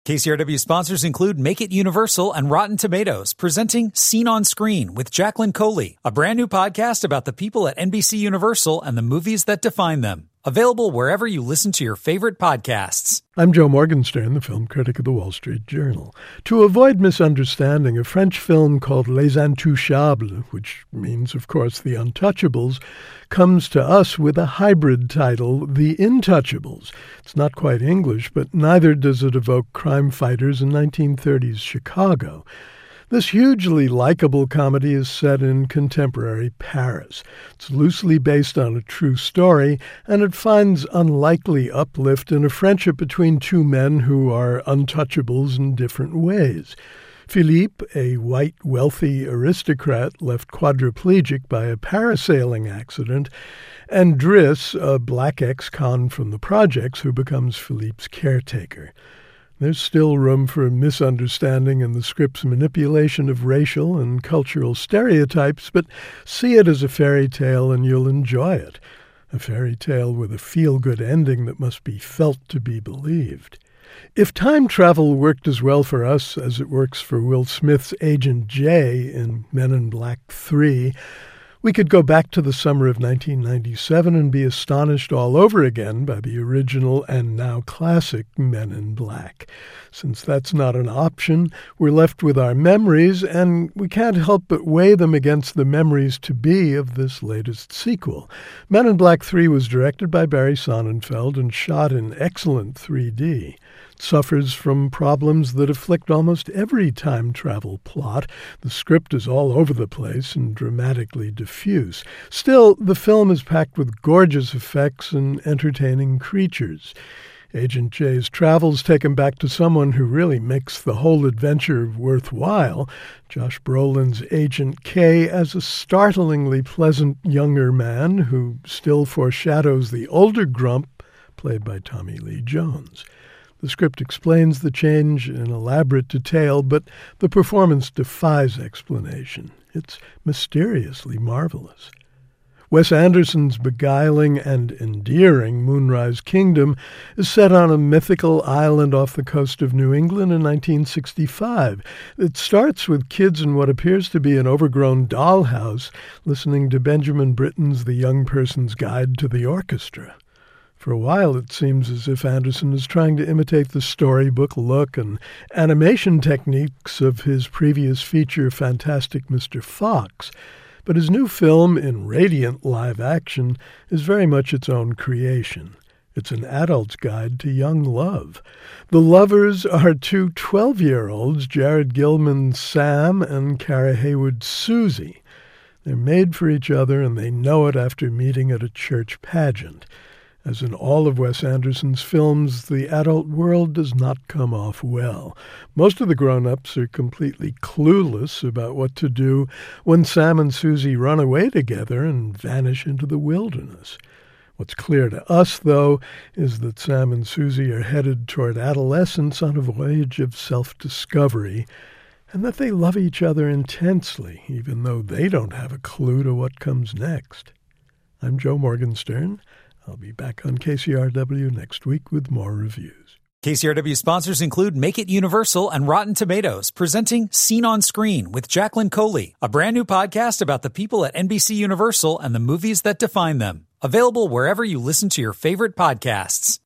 KCRW sponsors include Make It Universal and Rotten Tomatoes, presenting Scene on Screen with Jacqueline Coley, a brand new podcast about the people at NBC Universal and the movies that define them. Available wherever you listen to your favorite podcasts. I'm Joe Morgenstern, the film critic of the Wall Street Journal. To avoid misunderstanding, a French film called Les Intouchables, which means, of course, The Untouchables, comes to us with a hybrid title, The Intouchables. It's not quite English, but neither does it evoke crime fighters in 1930s Chicago. This hugely likable comedy is set in contemporary Paris. It's loosely based on a true story, and it finds unlikely uplift in a friendship between two men who are untouchables in different ways. Philippe, a white, wealthy aristocrat left quadriplegic by a parasailing accident, and Driss, a black ex-con from the projects who becomes Philippe's caretaker. There's still room for misunderstanding in the script's manipulation of racial and cultural stereotypes, but see it as a fairy tale and you'll enjoy it. A fairy tale with a feel-good ending that must be felt to be believed. If time travel worked as well for us as it works for Will Smith's Agent J in Men in Black 3, we could go back to the summer of 1997 and be astonished all over again by the original and now classic Men in Black. Since that's not an option, we're left with our memories, and we can't help but weigh them against the memories to be of this latest sequel. Men in Black 3 was directed by Barry Sonnenfeld and shot in excellent 3D. Suffers from problems that afflict almost every time travel plot. The script is all over the place and dramatically diffuse. Still, the film is packed with gorgeous effects and entertaining creatures. Agent J's travels take him back to someone who really makes the whole adventure worthwhile. Josh Brolin's Agent K as a startlingly pleasant younger man who still foreshadows the older Grump, played by Tommy Lee Jones. The script explains the change in elaborate detail, but the performance defies explanation. It's mysteriously marvelous. Wes Anderson's beguiling and endearing Moonrise Kingdom is set on a mythical island off the coast of New England in 1965. It starts with kids in what appears to be an overgrown dollhouse listening to Benjamin Britten's The Young Person's Guide to the Orchestra. For a while, it seems as if Anderson is trying to imitate the storybook look and animation techniques of his previous feature, Fantastic Mr. Fox. But his new film, in radiant live action, is very much its own creation. It's an adult's guide to young love. The lovers are two 12-year-olds, Jared Gilman's Sam and Cara Haywood's Susie. They're made for each other, and they know it after meeting at a church pageant. As in all of Wes Anderson's films, the adult world does not come off well. Most of the grown-ups are completely clueless about what to do when Sam and Susie run away together and vanish into the wilderness. What's clear to us, though, is that Sam and Susie are headed toward adolescence on a voyage of self-discovery, and that they love each other intensely, even though they don't have a clue to what comes next. I'm Joe Morgenstern. I'll be back on KCRW next week with more reviews. KCRW sponsors include Make It Universal and Rotten Tomatoes, presenting Scene on Screen with Jacqueline Coley, a brand new podcast about the people at NBC Universal and the movies that define them. Available wherever you listen to your favorite podcasts.